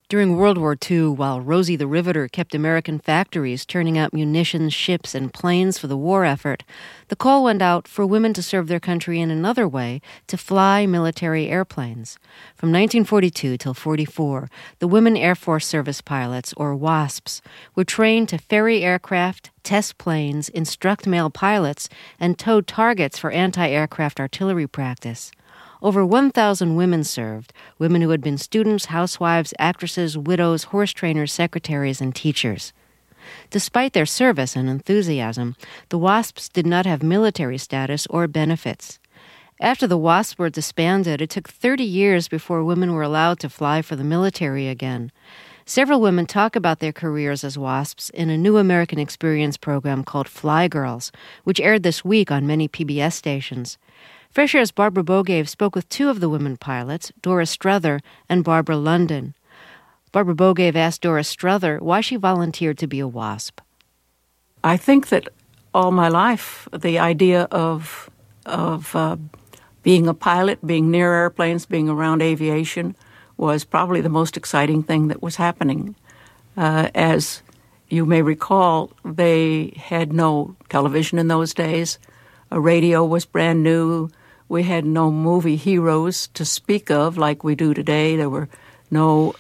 During World War II, while Rosie the Riveter kept American factories turning out munitions, ships, and planes for the war effort, the call went out for women to serve their country in another way, to fly military airplanes. From 1942 till 44, the Women Air Force Service pilots, or WASPs, were trained to ferry aircraft, test planes, instruct male pilots, and tow targets for anti-aircraft artillery practice. Over 1,000 women served, women who had been students, housewives, actresses, widows, horse trainers, secretaries, and teachers. Despite their service and enthusiasm, the WASPs did not have military status or benefits. After the WASPs were disbanded, it took 30 years before women were allowed to fly for the military again. Several women talk about their careers as WASPs in a New American Experience program called Fly Girls, which aired this week on many PBS stations. Fresh Air's Barbara Bogaev spoke with two of the women pilots, Doris Struther and Barbara London. Barbara Bogaev asked Doris Struther why she volunteered to be a WASP. I think that all my life, the idea of being a pilot, being near airplanes, being around aviation was probably the most exciting thing that was happening. As you may recall, they had no television in those days. A radio was brand new. We had no movie heroes to speak of like we do today. There were no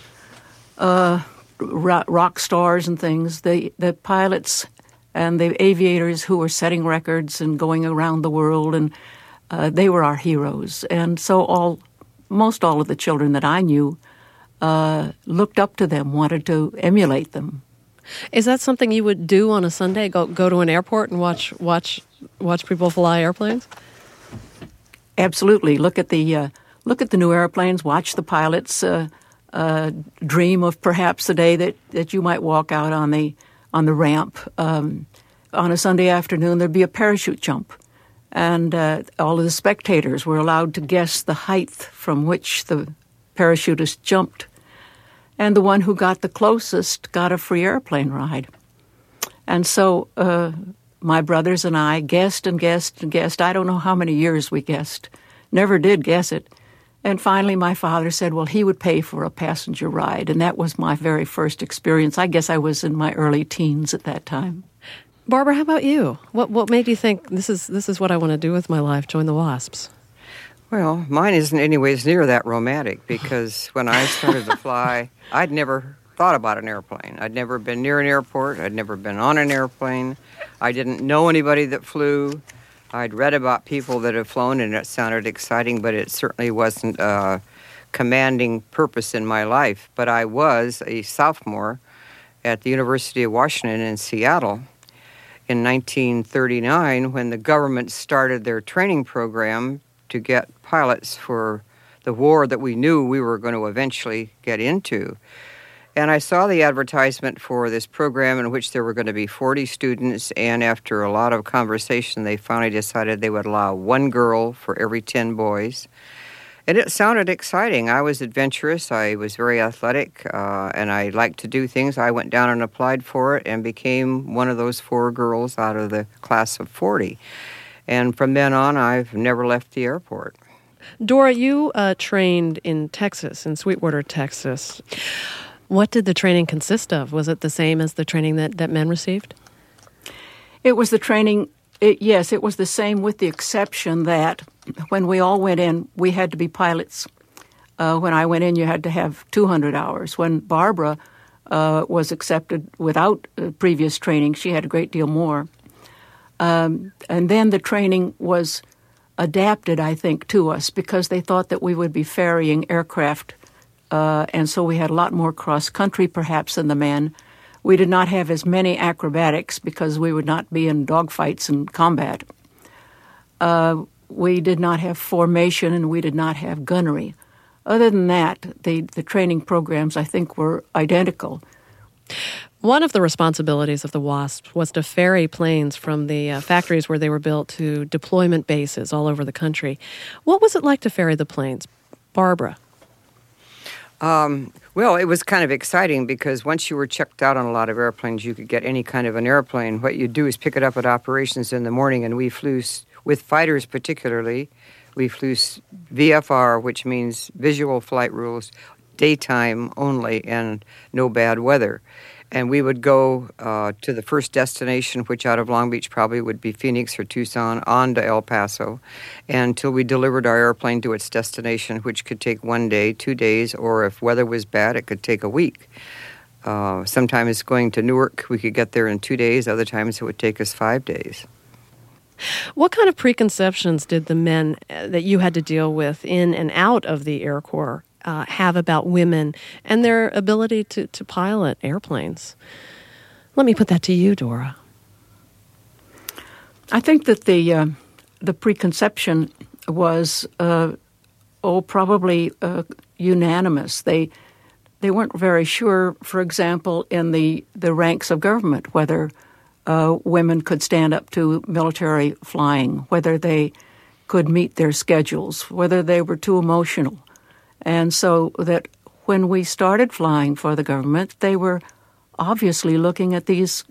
rock stars and things. The pilots and the aviators who were setting records and going around the world, and they were our heroes. And so most all of the children that I knew looked up to them, wanted to emulate them. Is that something you would do on a Sunday? Go to an airport and watch people fly airplanes? Absolutely. Look at the new airplanes. Watch the pilots. Dream of perhaps the day that you might walk out on the ramp. On a Sunday afternoon, there'd be a parachute jump, and all of the spectators were allowed to guess the height from which the parachutist jumped. And the one who got the closest got a free airplane ride. And so my brothers and I guessed and guessed and guessed. I don't know how many years we guessed. Never did guess it. And finally my father said, well, he would pay for a passenger ride. And that was my very first experience. I guess I was in my early teens at that time. Barbara, how about you? What made you think this is what I want to do with my life, join the WASPs? Well, mine isn't anyways near that romantic, because when I started to fly, I'd never thought about an airplane. I'd never been near an airport. I'd never been on an airplane. I didn't know anybody that flew. I'd read about people that have flown, and it sounded exciting, but it certainly wasn't a commanding purpose in my life. But I was a sophomore at the University of Washington in Seattle in 1939 when the government started their training program to get pilots for the war that we knew we were going to eventually get into. And I saw the advertisement for this program in which there were going to be 40 students, and after a lot of conversation, they finally decided they would allow one girl for every 10 boys. And it sounded exciting. I was adventurous, I was very athletic, and I liked to do things. I went down and applied for it and became one of those 4 girls out of the class of 40. And from then on, I've never left the airport. Dora, you trained in Texas, in Sweetwater, Texas. What did the training consist of? Was it the same as the training that men received? It was the training, yes, it was the same, with the exception that when we all went in, we had to be pilots. When I went in, you had to have 200 hours. When Barbara was accepted without previous training, she had a great deal more. And then the training was adapted, I think, to us because they thought that we would be ferrying aircraft, and so we had a lot more cross-country perhaps than the men. We did not have as many acrobatics because we would not be in dogfights and combat. We did not have formation, and we did not have gunnery. Other than that, the training programs, I think, were identical. One of the responsibilities of the WASP was to ferry planes from the factories where they were built to deployment bases all over the country. What was it like to ferry the planes? Barbara? Well, it was kind of exciting because once you were checked out on a lot of airplanes, you could get any kind of an airplane. What you do is pick it up at operations in the morning, and we flew, with fighters particularly, we flew VFR, which means Visual Flight Rules, daytime only and no bad weather. And we would go to the first destination, which out of Long Beach probably would be Phoenix or Tucson, on to El Paso, until we delivered our airplane to its destination, which could take 1 day, 2 days, or if weather was bad, it could take a week. Sometimes going to Newark, we could get there in 2 days. Other times it would take us 5 days. What kind of preconceptions did the men that you had to deal with in and out of the Air Corps have about women and their ability to pilot airplanes? Let me put that to you, Dora. I think that the preconception was probably unanimous. They weren't very sure, for example, in the ranks of government, whether women could stand up to military flying, whether they could meet their schedules, whether they were too emotional. And so that when we started flying for the government, they were obviously looking at these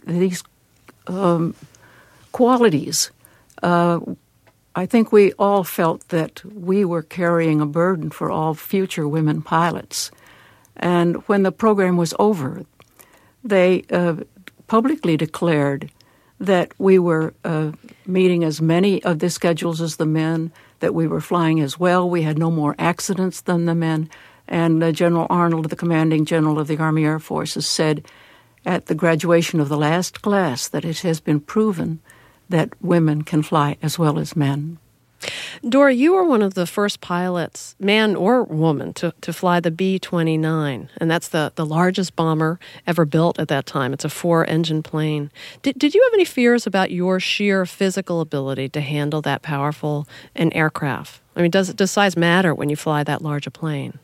qualities. I think we all felt that we were carrying a burden for all future women pilots. And when the program was over, they publicly declared that we were meeting as many of the schedules as the men, that we were flying as well. We had no more accidents than the men. And General Arnold, the commanding general of the Army Air Forces, said at the graduation of the last class that it has been proven that women can fly as well as men. Dora, you were one of the first pilots, man or woman, to fly the B-29, and that's the largest bomber ever built at that time. It's a 4-engine plane. Did you have any fears about your sheer physical ability to handle that powerful an aircraft? I mean, does size matter when you fly that large a plane?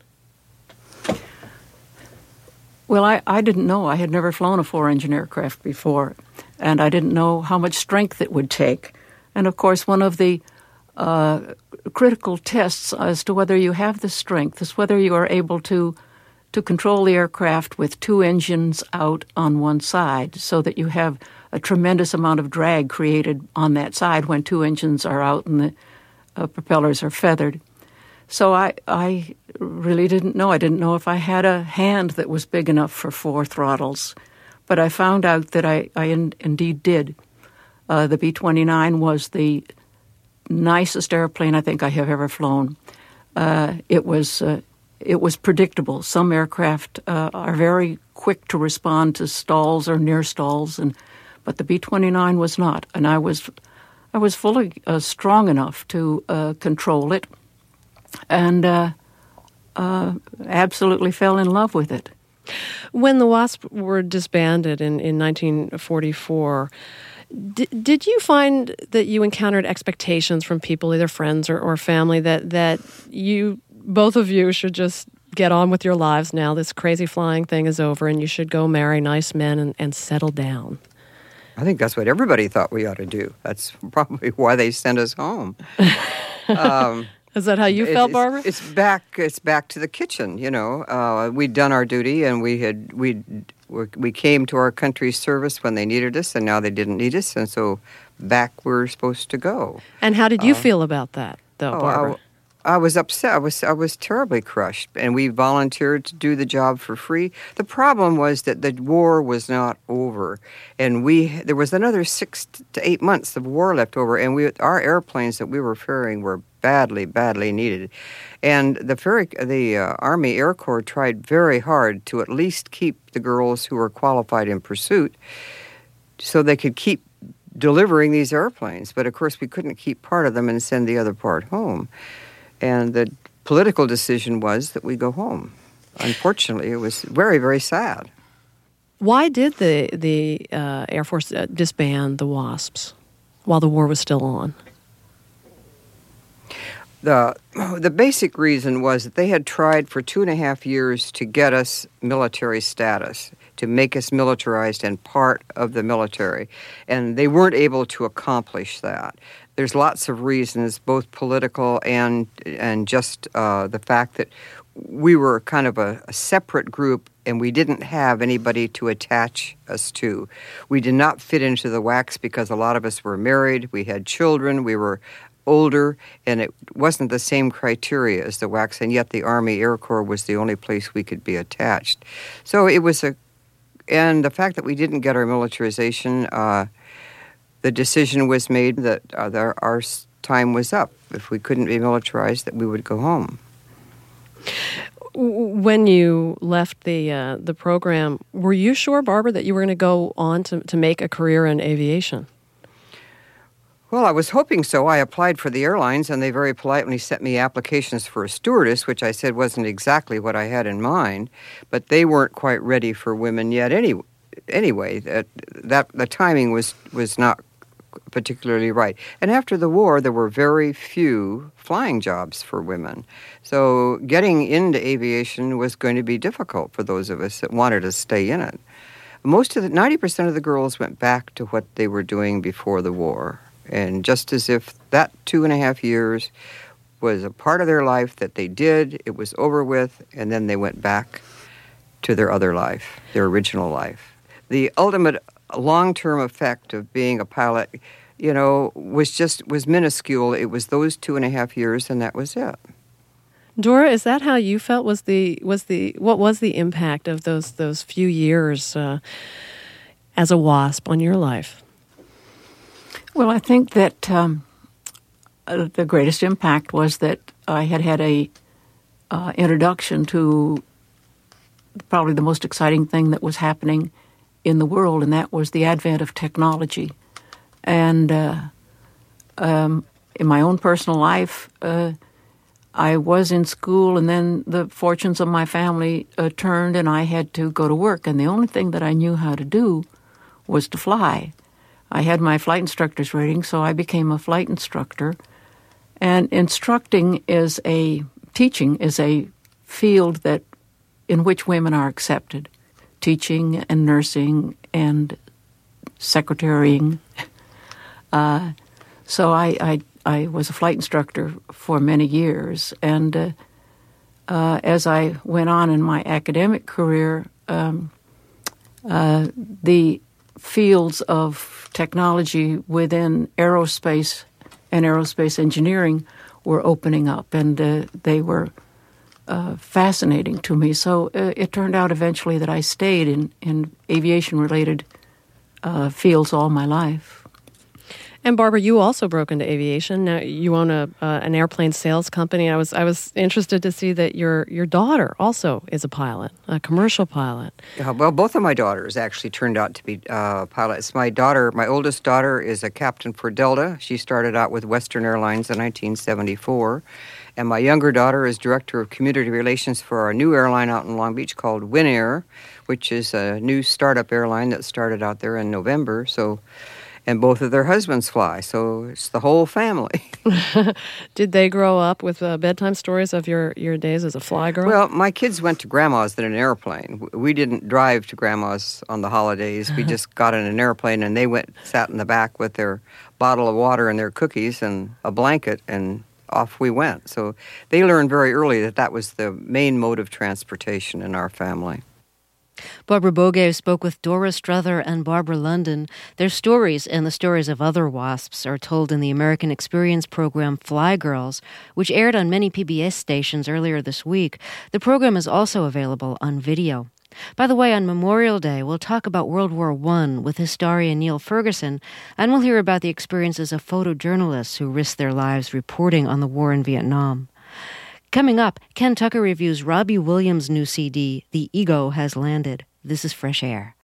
Well, I didn't know. I had never flown a 4-engine aircraft before, and I didn't know how much strength it would take. And, of course, one of the critical tests as to whether you have the strength is whether you are able to control the aircraft with 2 engines out on one side, so that you have a tremendous amount of drag created on that side when 2 engines are out and the propellers are feathered. So I really didn't know. I didn't know if I had a hand that was big enough for 4 throttles. But I found out that I indeed did. The B-29 was the nicest airplane I think I have ever flown. It was predictable. Some aircraft are very quick to respond to stalls or near stalls, but the B-29 was not. And I was fully strong enough to control it, and absolutely fell in love with it. When the WASP were disbanded in 1944, did you find that you encountered expectations from people, either friends or family, that you, both of you, should just get on with your lives now? This crazy flying thing is over, and you should go marry nice men and settle down. I think that's what everybody thought we ought to do. That's probably why they sent us home. Is that how you felt, Barbara? It's back to the kitchen. You know, we'd done our duty, and we came to our country's service when they needed us, and now they didn't need us, and so back we're supposed to go. And how did you feel about that, though, Barbara? I was upset. I was terribly crushed, and we volunteered to do the job for free. The problem was that the war was not over, and there was another 6 to 8 months of war left over, and our airplanes that we were ferrying were badly needed. And the Army Air Corps tried very hard to at least keep the girls who were qualified in pursuit so they could keep delivering these airplanes. But, of course, we couldn't keep part of them and send the other part home. And the political decision was that we go home. Unfortunately, it was very, very sad. Why did the Air Force disband the WASPs while the war was still on? The basic reason was that they had tried for 2.5 years to get us military status, to make us militarized and part of the military, and they weren't able to accomplish that. There's lots of reasons, both political and just the fact that we were kind of a separate group, and we didn't have anybody to attach us to. We did not fit into the WACs because a lot of us were married, we had children, we were older, and it wasn't the same criteria as the WACs, and yet the Army Air Corps was the only place we could be attached. So it was and the fact that we didn't get our militarization, the decision was made that our time was up. If we couldn't be militarized, that we would go home. When you left the program, were you sure, Barbara, that you were going to go on to make a career in aviation? Well, I was hoping so. I applied for the airlines, and they very politely sent me applications for a stewardess, which I said wasn't exactly what I had in mind, but they weren't quite ready for women yet. Anyway, that the timing was not particularly right. And after the war, there were very few flying jobs for women. So getting into aviation was going to be difficult for those of us that wanted to stay in it. 90% of the girls went back to what they were doing before the war. And just as if that 2.5 years was a part of their life that they did, it was over with, and then they went back to their other life, their original life. The ultimate long-term effect of being a pilot, was minuscule. It was those 2.5 years, and that was it. Dora, is that how you felt? What was the impact of those few years as a WASP on your life? Well, I think that the greatest impact was that I had a introduction to probably the most exciting thing that was happening in the world, and that was the advent of technology. And in my own personal life, I was in school, and then the fortunes of my family turned, and I had to go to work. And the only thing that I knew how to do was to fly. I had my flight instructor's rating, so I became a flight instructor. And teaching is a field in which women are accepted. Teaching and nursing and secretarying. So I was a flight instructor for many years. And as I went on in my academic career, the fields of technology within aerospace and aerospace engineering were opening up, and they were fascinating to me. So it turned out eventually that I stayed in aviation-related fields all my life. And Barbara, you also broke into aviation. Now you own an airplane sales company. I was interested to see that your daughter also is a pilot, a commercial pilot. Yeah, well, both of my daughters actually turned out to be pilots. My oldest daughter, is a captain for Delta. She started out with Western Airlines in 1974. And my younger daughter is director of community relations for our new airline out in Long Beach called WinAir, which is a new startup airline that started out there in November. And both of their husbands fly, so it's the whole family. Did they grow up with bedtime stories of your days as a fly girl? Well, my kids went to Grandma's in an airplane. We didn't drive to Grandma's on the holidays. We just got in an airplane, and they sat in the back with their bottle of water and their cookies and a blanket, and off we went. So they learned very early that was the main mode of transportation in our family. Barbara Boge spoke with Dora Struther and Barbara London. Their stories and the stories of other WASPs are told in the American Experience program Fly Girls, which aired on many PBS stations earlier this week. The program is also available on video. By the way, on Memorial Day, we'll talk about World War I with historian Neil Ferguson, and we'll hear about the experiences of photojournalists who risked their lives reporting on the war in Vietnam. Coming up, Ken Tucker reviews Robbie Williams' new CD, The Ego Has Landed. This is Fresh Air.